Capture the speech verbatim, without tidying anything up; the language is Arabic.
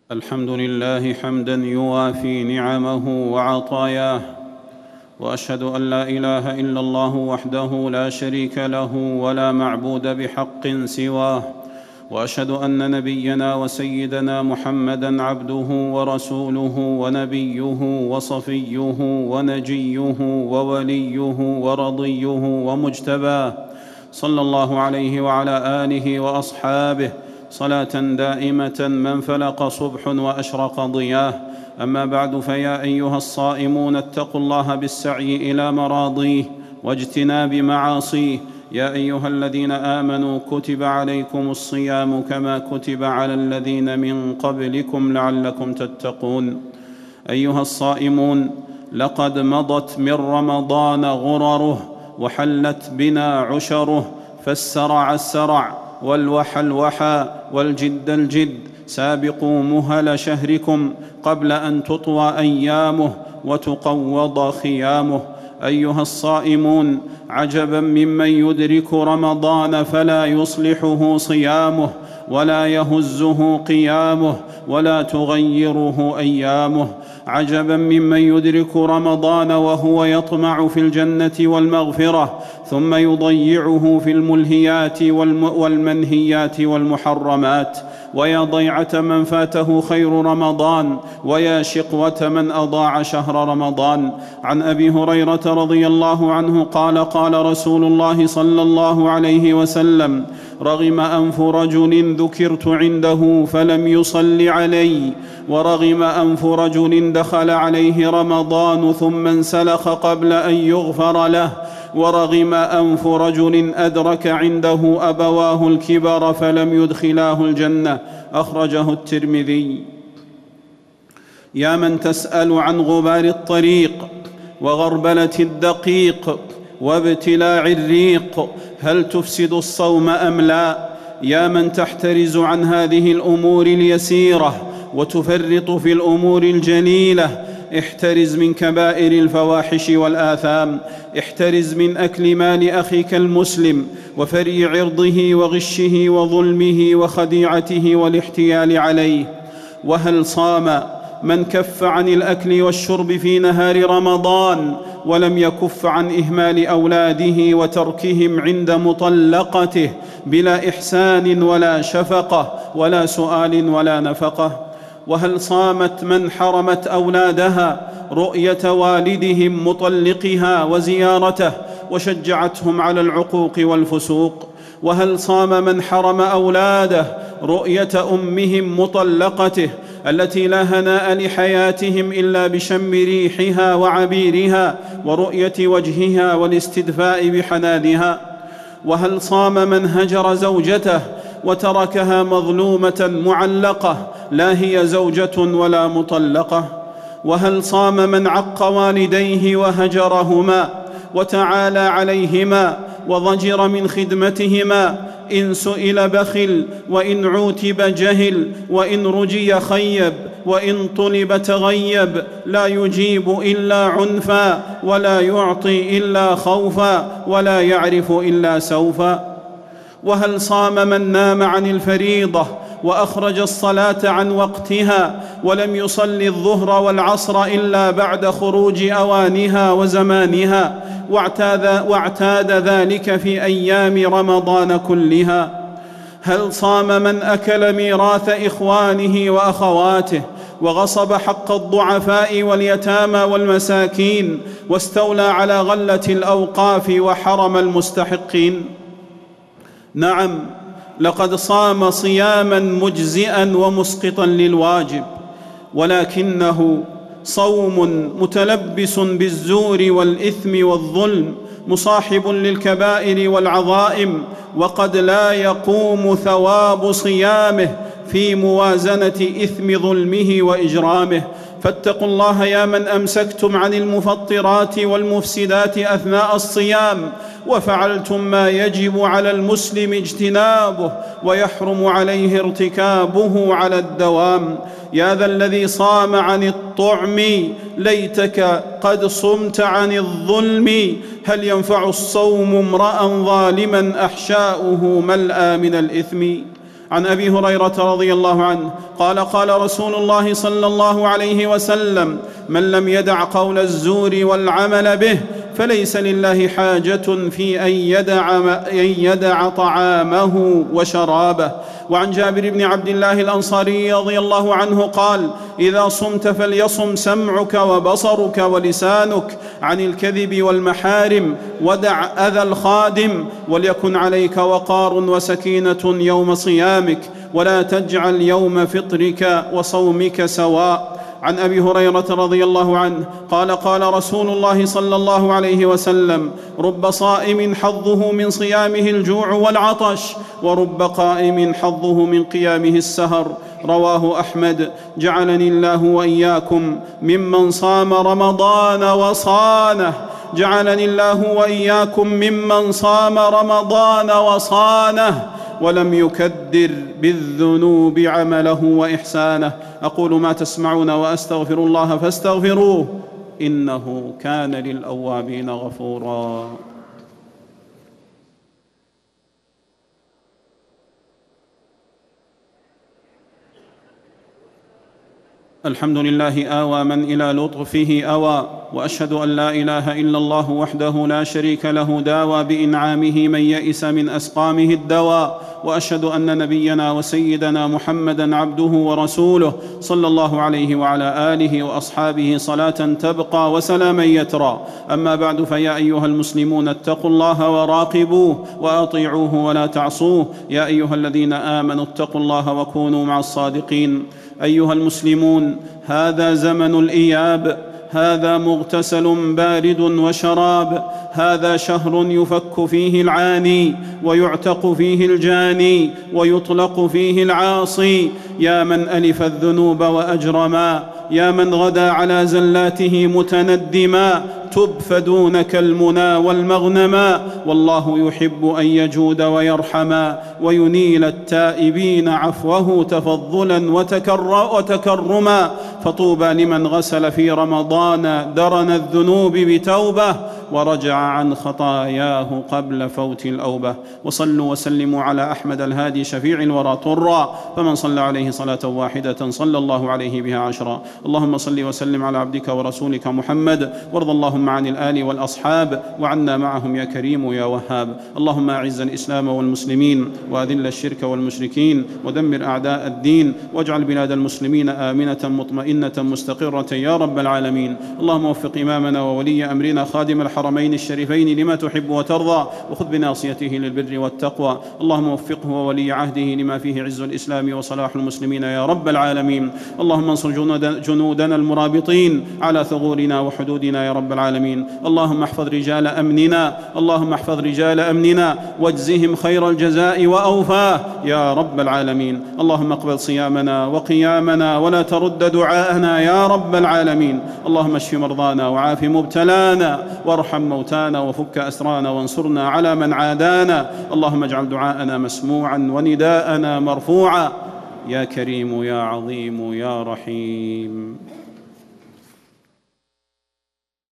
الحمد لله حمدا يوافي نعمه وعطاياه، واشهد ان لا اله الا الله وحده لا شريك له ولا معبود بحق سواه، واشهد ان نبينا وسيدنا محمدا عبده ورسوله ونبيه وصفيه ونجيه ووليه ورضيه ومجتباه، صلى الله عليه وعلى اله واصحابه صلاة دائمة ما انفلق صبح وأشرق ضياه. أما بعد، فيا أيها الصائمون اتقوا الله بالسعي إلى مراضيه واجتناب معاصيه. يا أيها الذين آمنوا كتب عليكم الصيام كما كتب على الذين من قبلكم لعلكم تتقون. أيها الصائمون، لقد مضت من رمضان غرره، وحلت بنا عشره، فالسرع السرع والوحى الوحى والجد الجد. سابقوا مهل شهركم قبل أن تطوى أيامه وتقوض خيامه. أيها الصائمون، عجبا ممن يدرك رمضان فلا يصلحه صيامه، ولا يهزه قيامه، ولا تغيره أيامه. عجبا ممن يدرك رمضان وهو يطمع في الجنة والمغفرة، ثم يضيعه في الملهيات والمنهيات والمحرمات. ويا ضيعة من فاته خير رمضان، ويا شقوة من أضاع شهر رمضان. عن أبي هريرة رضي الله عنه قال: قال رسول الله صلى الله عليه وسلم: رغم أنف رجل ذكرت عنده فلم يصل علي، ورغم أنف رجل دخل عليه رمضان ثم انسلخ قبل أن يغفر له، ورغم أنف رجل أدرك عنده أبواه الكبر فلم يدخلاه الجنة. أخرجه الترمذي. يا من تسأل عن غبار الطريق وغربلة الدقيق وابتلاع الريق، هل تفسد الصوم أم لا؟ يا من تحترز عن هذه الأمور اليسيرة وتفرط في الأمور الجليلة، احترز من كبائر الفواحش والآثام. احترز من أكل مال أخيك المسلم وفري عرضه وغشه وظلمه وخديعته والاحتيال عليه. وهل صام من كف عن الأكل والشرب في نهار رمضان ولم يكف عن إهمال أولاده وتركهم عند مطلقته بلا إحسان ولا شفقة ولا سؤال ولا نفقة؟ وهل صامت من حرمت أولادها رؤية والدهم مطلقها وزيارته وشجعتهم على العقوق والفسوق؟ وهل صام من حرم أولاده رؤية أمهم مطلقته التي لا هناء لحياتهم إلا بشم ريحها وعبيرها ورؤية وجهها والاستدفاء بحنانها؟ وهل صام من هجر زوجته وتركها مظلومة معلقة لا هي زوجة ولا مطلقة؟ وهل صام من عق والديه وهجرهما وتعالى عليهما وضجر من خدمتهما؟ إن سئل بخل، وإن عوتب جهل، وإن رجي خيب، وإن طلب تغيب، لا يجيب إلا عنفا، ولا يعطي إلا خوفا، ولا يعرف إلا سوفا. وهل صام من نام عن الفريضة وأخرج الصلاة عن وقتها ولم يصل الظهر والعصر إلا بعد خروج أوانها وزمانها، واعتاد, واعتاد ذلك في أيام رمضان كلها؟ هل صام من أكل ميراث إخوانه وأخواته وغصب حق الضعفاء واليتامى والمساكين واستولى على غلة الأوقاف وحرم المستحقين؟ نعم، لقد صام صياما مجزئا ومسقطا للواجب، ولكنه صوم متلبس بالزور والإثم والظلم، مصاحب للكبائر والعظائم، وقد لا يقوم ثواب صيامه في موازنة إثم ظلمه وإجرامه. فاتقوا الله يا من أمسكتم عن المفطرات والمفسدات أثناء الصيام، وفعلتم ما يجب على المسلم اجتنابه ويحرم عليه ارتكابه على الدوام. يا ذا الذي صام عن الطعم، ليتك قد صمت عن الظلم. هل ينفع الصوم امرأ ظالما أحشاؤه ملأى من الإثم؟ عن أبي هريرة رضي الله عنه قال قال رسول الله صلى الله عليه وسلم: من لم يدع قول الزور والعمل به فليس لله حاجة في أن يدع, أن يدع طعامه وشرابه. وعن جابر بن عبد الله الأنصاري رضي الله عنه قال: إذا صمت فليصم سمعك وبصرك ولسانك عن الكذب والمحارم، ودع أذى الخادم، وليكن عليك وقار وسكينة يوم صيامك، ولا تجعل يوم فطرك وصومك سواء. عن أبي هريرة رضي الله عنه قال قال رسول الله صلى الله عليه وسلم: رب صائم حظه من صيامه الجوع والعطش، ورب قائم حظه من قيامه السهر. رواه أحمد. جعلني الله وإياكم ممن صام رمضان وصانه جعلني الله وإياكم ممن صام رمضان وصانه ولم يكدر بالذنوب عمله وإحسانه. أقول ما تسمعون وأستغفر الله فاستغفروه إنه كان للأوابين غفورا. الحمد لله آوى من إلى لطفه أوى، وأشهد أن لا إله إلا الله وحده لا شريك له داوى بإنعامه من يئس من أسقامه الدواء. وأشهد أن نبينا وسيدنا محمدًا عبده ورسوله صلى الله عليه وعلى آله وأصحابه صلاة تبقى وسلاما يترى. أما بعد، فيا أيها المسلمون اتقوا الله وراقبوه وأطيعوه ولا تعصوه. يا أيها الذين آمنوا اتقوا الله وكونوا مع الصادقين. أيها المسلمون، هذا زمن الإياب، هذا مغتسل بارد وشراب، هذا شهر يفك فيه العاني ويعتق فيه الجاني ويطلق فيه العاصي. يا من ألف الذنوب وأجرما، يا من غدا على زلاته متندما، تب فدونك المنى والمغنما. والله يحب أن يجود ويرحما وينيل التائبين عفوه تفضلا وتكرما. فطوبى لمن غسل في رمضان درن الذنوب بتوبة ورجع عن خطاياه قبل فوت الأوبة. وصلوا وسلموا على أحمد الهادي شفيع الورى طرا، فمن صلى عليه صلاة واحدة صلى الله عليه بها عشرا. اللهم صل وسلم على عبدك ورسولك محمد، وارض اللهم عن الآل والأصحاب، وعنا معهم يا كريم يا وهاب. اللهم أعز الإسلام والمسلمين، وأذل الشرك والمشركين، ودمر أعداء الدين، واجعل بلاد المسلمين آمنة مطمئنة مستقرة يا رب العالمين. اللهم وفق إمامنا وولي أمرنا خادم الحرمين الشريفين لما تحب وترضى، وخذ بناصيته للبر والتقوى. اللهم وفقه وولي عهده لما فيه عز الإسلام وصلاح المسلمين يا رب العالمين. اللهم انصر جنودنا المرابطين على ثغورنا وحدودنا يا رب العالمين. اللهم احفظ رجال أمننا اللهم احفظ رجال أمننا واجزهم خير الجزاء وأوفاه يا رب العالمين. اللهم اقبل صيامنا وقيامنا ولا ترد دعاءنا يا رب العالمين. اللهم اشف مرضانا وعاف مبتلانا وارحم موتانا وفك أسرانا وانصرنا على من عادانا. اللهم اجعل دعاءنا مسموعا ونداءنا مرفوعا يا كريم يا عظيم يا رحيم.